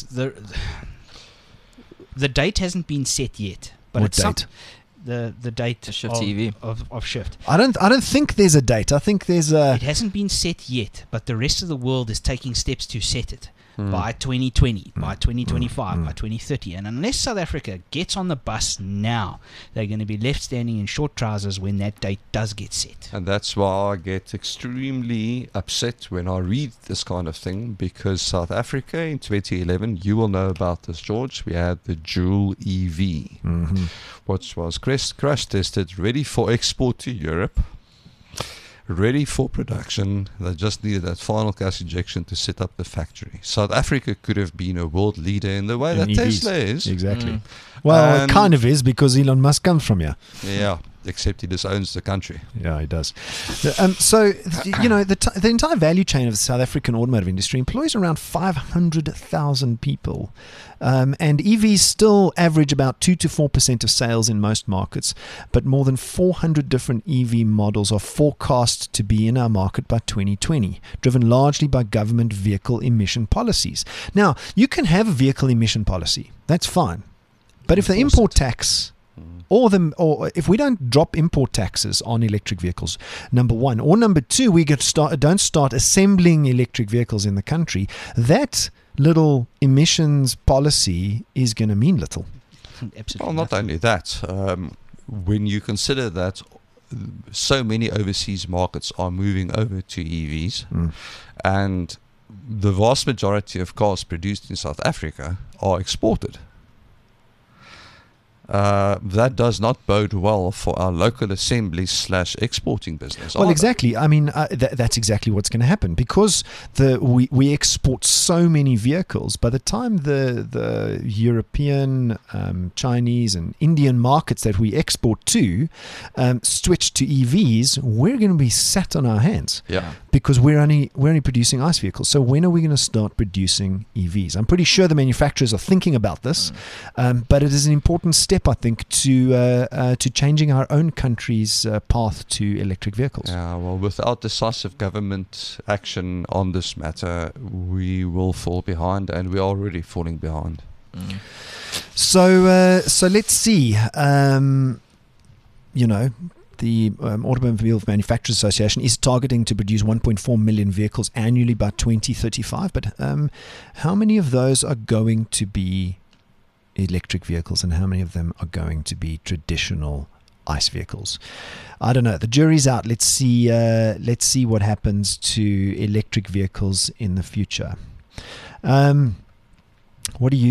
the date hasn't been set yet. But What it's date? The date To shift of, to EV. of shift. I don't think there's a date. I think there's a... It hasn't been set yet, but the rest of the world is taking steps to set it. By 2020, by 2025, by 2030. And unless South Africa gets on the bus now, they're going to be left standing in short trousers when that date does get set. And that's why I get extremely upset when I read this kind of thing, because South Africa in 2011, you will know about this, George, we had the Joule EV, which was crash tested, ready for export to Europe, ready for production. They just needed that final gas injection to set up the factory. South Africa could have been a world leader in the way In that EVs. Tesla is. Exactly. Well, it And- kind of is, because Elon Musk comes from here. Yeah, except he just owns the country. Yeah, he does. You know, the entire value chain of the South African automotive industry employs around 500,000 people. And EVs still average about 2 to 4% of sales in most markets, but more than 400 different EV models are forecast to be in our market by 2020, driven largely by government vehicle emission policies. Now, you can have a vehicle emission policy. That's fine. But if the Enforce import it. tax or if we don't drop import taxes on electric vehicles, number one, or number two, we don't start assembling electric vehicles in the country, that little emissions policy is going to mean little. Absolutely. Well, not nothing. only that, when you consider that so many overseas markets are moving over to EVs, and the vast majority of cars produced in South Africa are exported, that does not bode well for our local assembly / exporting business. Well, either. exactly. I mean, that's exactly what's going to happen, because we export so many vehicles. By the time the European, Chinese, and Indian markets that we export to switch to EVs, we're going to be sat on our hands. Yeah. Because we're only producing ICE vehicles. So when are we going to start producing EVs? I'm pretty sure the manufacturers are thinking about this, but it is an important step, I think, to changing our own country's path to electric vehicles. Yeah, well, without decisive government action on this matter, we will fall behind, and we are already falling behind. So let's see. The Automobile Manufacturers Association is targeting to produce 1.4 million vehicles annually by 2035. But how many of those are going to be electric vehicles, and how many of them are going to be traditional ICE vehicles? I don't know. The jury's out. Let's see what happens to electric vehicles in the future. What do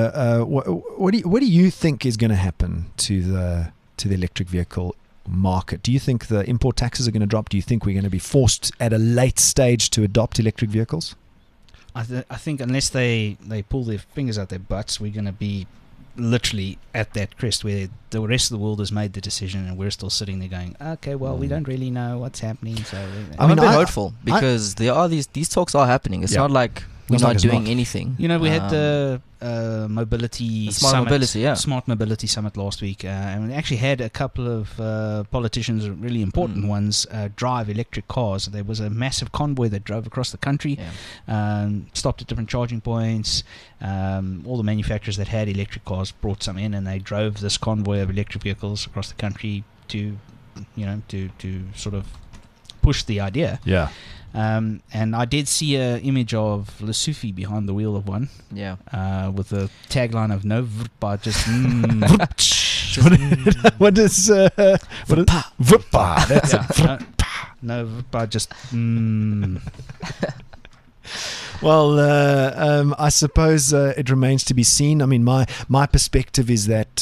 you think is going to happen to the electric vehicle market? Do you think the import taxes are going to drop? Do you think we're going to be forced at a late stage to adopt electric vehicles? I think unless they pull their fingers out their butts, we're going to be literally at that crest where the rest of the world has made the decision and we're still sitting there going, okay, well, we don't really know what's happening. So I'm a bit I- hopeful, because there are these talks are happening. It's Yeah. not like we're Looks not like it's doing not. anything. You know, we had the mobility The Smart summit, Mobility, yeah. Smart Mobility Summit last week, and we actually had a couple of politicians, really important ones, drive electric cars. There was a massive convoy that drove across the country, stopped at different charging points. All the manufacturers that had electric cars brought some in, and they drove this convoy of electric vehicles across the country to sort of push the idea. Yeah. And I did see an image of Lesufi behind the wheel of one, with the tagline of "No vrpa, just What is Vupa? That's it. no vrpa, just Well, I suppose it remains to be seen. I mean, my perspective is that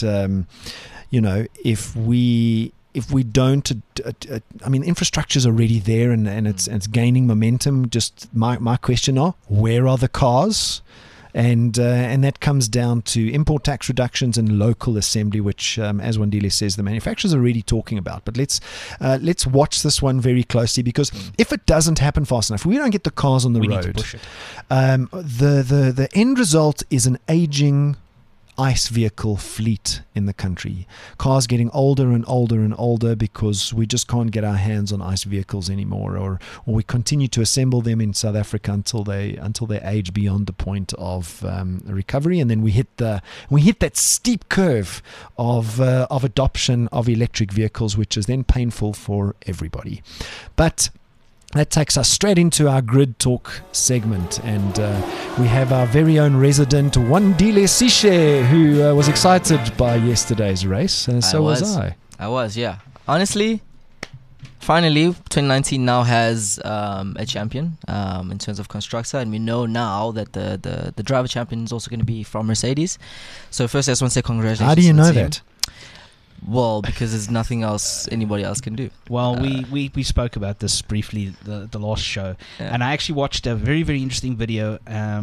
if we don't, I mean, infrastructure is already there and it's gaining momentum. Just my question are, where are the cars? And that comes down to import tax reductions and local assembly, which, as Wandile says, the manufacturers are already talking about. But let's watch this one very closely, because if it doesn't happen fast enough, if we don't get the cars on the we road, need to push it. The end result is an aging ICE vehicle fleet in the country. Cars getting older and older and older because we just can't get our hands on ICE vehicles anymore, or we continue to assemble them in South Africa until they age beyond the point of recovery, and then we hit that steep curve of adoption of electric vehicles, which is then painful for everybody. But that takes us straight into our Grid Talk segment, and we have our very own resident Wandile Sishe, who was excited by yesterday's race, and so was I. I was, yeah. Honestly, finally, 2019 now has a champion in terms of constructor, and we know now that the driver champion is also going to be from Mercedes. So first, I just want to say congratulations. How do you to the know team. that? Well, because there's nothing else anybody else can do. Well, we spoke about this briefly the last show, and I actually watched a very, very interesting video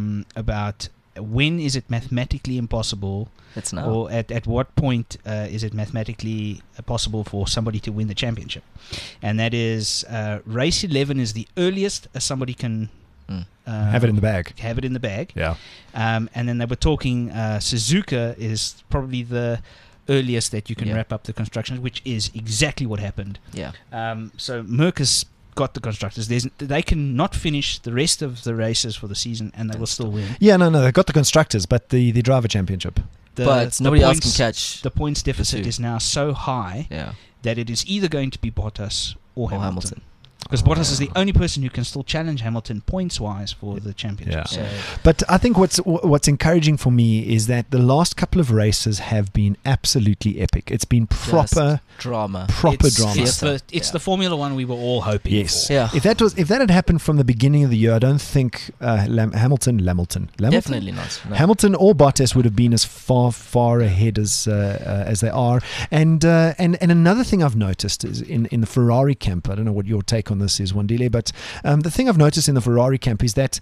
about when is it mathematically impossible, It's now. or at what point is it mathematically possible for somebody to win the championship. And that is race 11 is the earliest somebody can Have it in the bag. Have it in the bag. Yeah. And then they were talking, Suzuka is probably the earliest that you can wrap up the construction, which is exactly what happened. Yeah. So Merck has got the constructors. They can not finish the rest of the races for the season, and they will still win. Yeah, no, they've got the constructors, but the driver championship. But nobody else can catch the points deficit two. is now so high that it is either going to be Bottas or Hamilton. Because Bottas is the only person who can still challenge Hamilton points-wise for the championship. Yeah. So But I think what's encouraging for me is that the last couple of races have been absolutely epic. It's been proper drama. Proper it's, drama. It's the Formula One we were all hoping Yes. for. Yeah. If that had happened from the beginning of the year, I don't think Hamilton, Definitely not. No. Hamilton or Bottas would have been as far ahead as they are. And another thing I've noticed is in the Ferrari camp. I don't know what your take on this is, Wandile, but the thing I've noticed in the Ferrari camp is that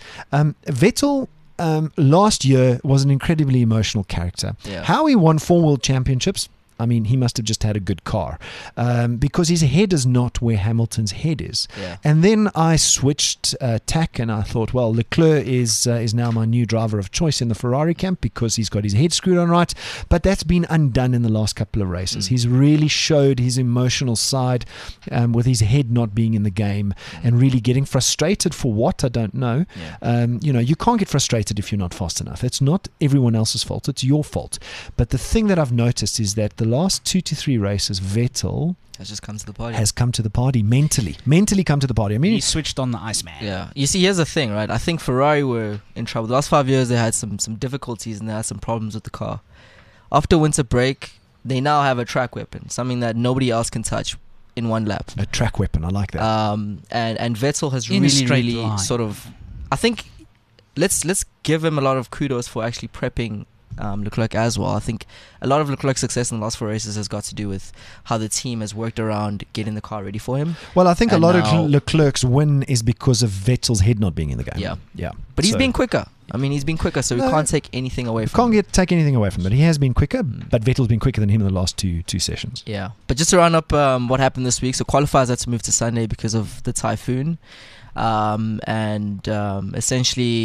Vettel last year was an incredibly emotional character. Yeah. How he won 4 world championships, I mean, he must have just had a good car, because his head is not where Hamilton's head is. Yeah. And then I switched tack, and I thought, well, Leclerc is now my new driver of choice in the Ferrari camp because he's got his head screwed on right. But that's been undone in the last couple of races. He's really showed his emotional side, with his head not being in the game, and really getting frustrated for what, I don't know. Yeah. You can't get frustrated if you're not fast enough. It's not everyone else's fault. It's your fault. But the thing that I've noticed is that the last 2 to 3 races, Vettel has just come to the party. has come to the party mentally come to the party. I mean, He switched on the Iceman. Yeah. You see, here's the thing, right? I think Ferrari were in trouble. The last 5 years, they had some difficulties and they had some problems with the car. After winter break, they now have a track weapon, something that nobody else can touch in one lap. a track weapon. I like that. And Vettel has In a straight really line. sort of, I think, let's give him a lot of kudos for actually prepping Leclerc as well. I think a lot of Leclerc's success in the last 4 races has got to do with how the team has worked around getting the car ready for him. Well, I think a and lot now- of Leclerc's win is because of Vettel's head not being in the game. Yeah. But he's been quicker. I mean, he's been quicker, so we No, can't take anything away from him. Can't take anything away from that. He has been quicker, but Vettel's been quicker than him in the last two sessions. Yeah. But just to round up what happened this week, so qualifiers had to move to Sunday because of the typhoon. Essentially,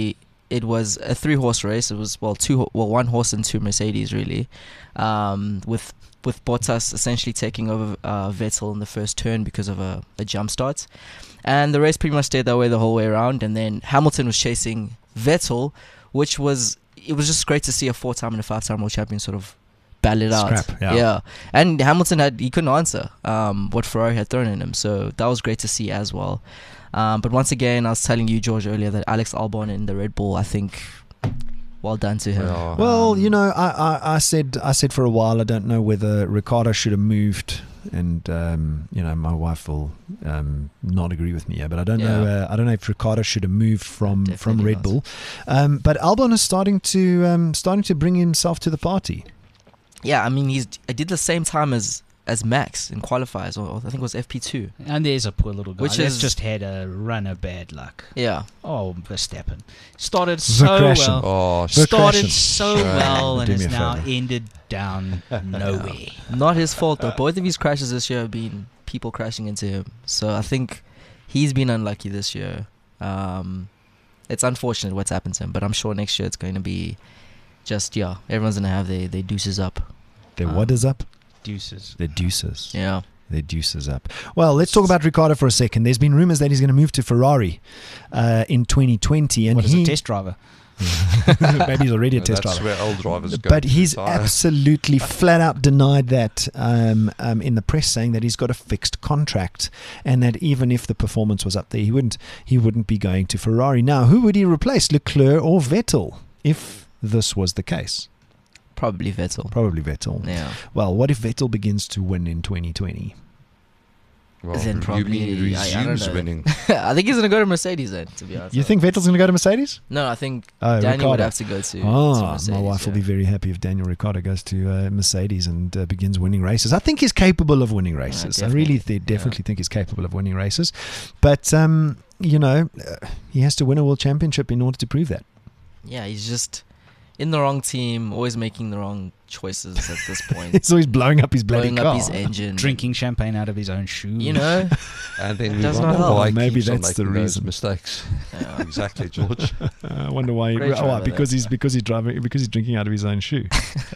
it was a 3-horse race. It was one horse and 2 Mercedes really, with Bottas essentially taking over Vettel in the first turn because of a jump start, and the race pretty much stayed that way the whole way around. And then Hamilton was chasing Vettel, it was just great to see a 4-time and a 5-time world champion sort of battle it out. Scrap, yeah. And Hamilton he couldn't answer what Ferrari had thrown in him, so that was great to see as well. But once again, I was telling you, George, earlier that Alex Albon in the Red Bull, I think, well done to him. Yeah. Well, I said for a while I don't know whether Ricciardo should have moved, and my wife will not agree with me here, but I don't know. I don't know if Ricciardo should have moved from Red Bull. But Albon is starting to bring himself to the party. Yeah, I mean, I did the same time as Max in qualifiers, or I think it was FP2. And there's a poor little guy Which that's is just had a run of bad luck. Yeah. Oh, Verstappen started so well. Oh, Started so Shame. well and Do me has a now favour. ended down nowhere. Not his fault though. Both of his crashes this year have been people crashing into him. So I think he's been unlucky this year. It's unfortunate what's happened to him, but I'm sure next year it's going to be just, everyone's going to have their deuces up. Their what is up? Deuces. Their deuces. Yeah. Their deuces up. Well, let's talk about Ricciardo for a second. There's been rumours that he's going to move to Ferrari in 2020. And What is a test driver? maybe he's already a test That's driver. where old drivers go. But to he's retire. absolutely flat out denied that in the press, saying that he's got a fixed contract and that even if the performance was up there, he wouldn't be going to Ferrari. Now, who would he replace, Leclerc or Vettel, if this was the case? Probably Vettel. Probably Vettel. Yeah. Well, what if Vettel begins to win in 2020? Well, Then you probably- mean I don't resumes know. winning. I think he's going to go to Mercedes then, to be honest. You think Vettel's going to go to Mercedes? No, I think Oh, Daniel would Ricciardo. have to go to Mercedes. My wife will be yeah. very happy if Daniel Ricciardo goes to Mercedes and begins winning races. I think he's capable of winning races. I really definitely think he's capable of winning races. But, he has to win a world championship in order to prove that. Yeah, he's just in the wrong team, always making the wrong choices at this point. He's always blowing up his bloody Blowing car. up his engine. Drinking champagne out of his own shoe. You know? And then Does we not wonder help. why he Maybe keeps on that's the making those reason. mistakes. Yeah. Exactly, George. I wonder why. Great driver, Why? Because he's drinking out of his own shoe.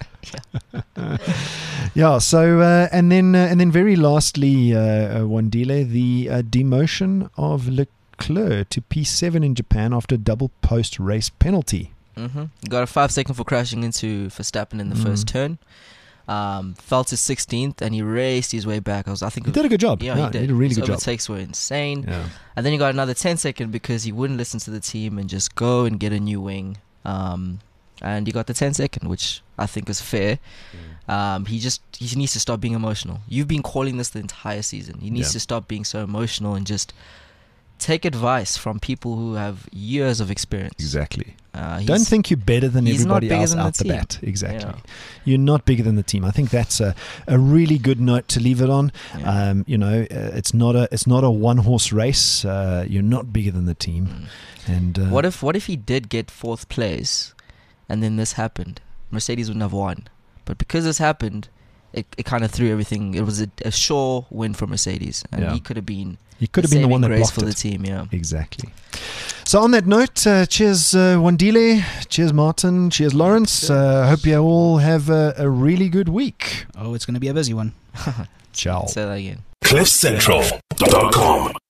Yeah. So and then very lastly, Wandile, the demotion of Leclerc to P7 in Japan after double post-race penalty. Got a 5-second for crashing into Verstappen in the first turn. Fell to 16th and he raced his way back. I think He did a good job. Yeah, he did. He did a really His good job. overtakes were insane. Yeah. And then he got another 10-second because he wouldn't listen to the team and just go and get a new wing. And he got the 10-second, which I think is fair. He needs to stop being emotional. You've been calling this the entire season. He needs to stop being so emotional and just take advice from people who have years of experience. Exactly. Don't Don't think you're better than he's not everybody bigger else than the out the team. bat. Exactly. Yeah. You're not bigger than the team. I think that's a really good note to leave it on. Yeah. It's not a one-horse race. You're not bigger than the team. And What if he did get 4th place, and then this happened? Mercedes wouldn't have won, but because this happened, it kind of threw everything. It was a sure win for Mercedes, and he could have been. He could have been the one that grace blocked for the it. team. Yeah. Exactly. So on that note, cheers Wandile, cheers Martin, cheers Lawrence. Hope you all have a really good week. Oh, it's going to be a busy one. Ciao. Say that again. CliffCentral.com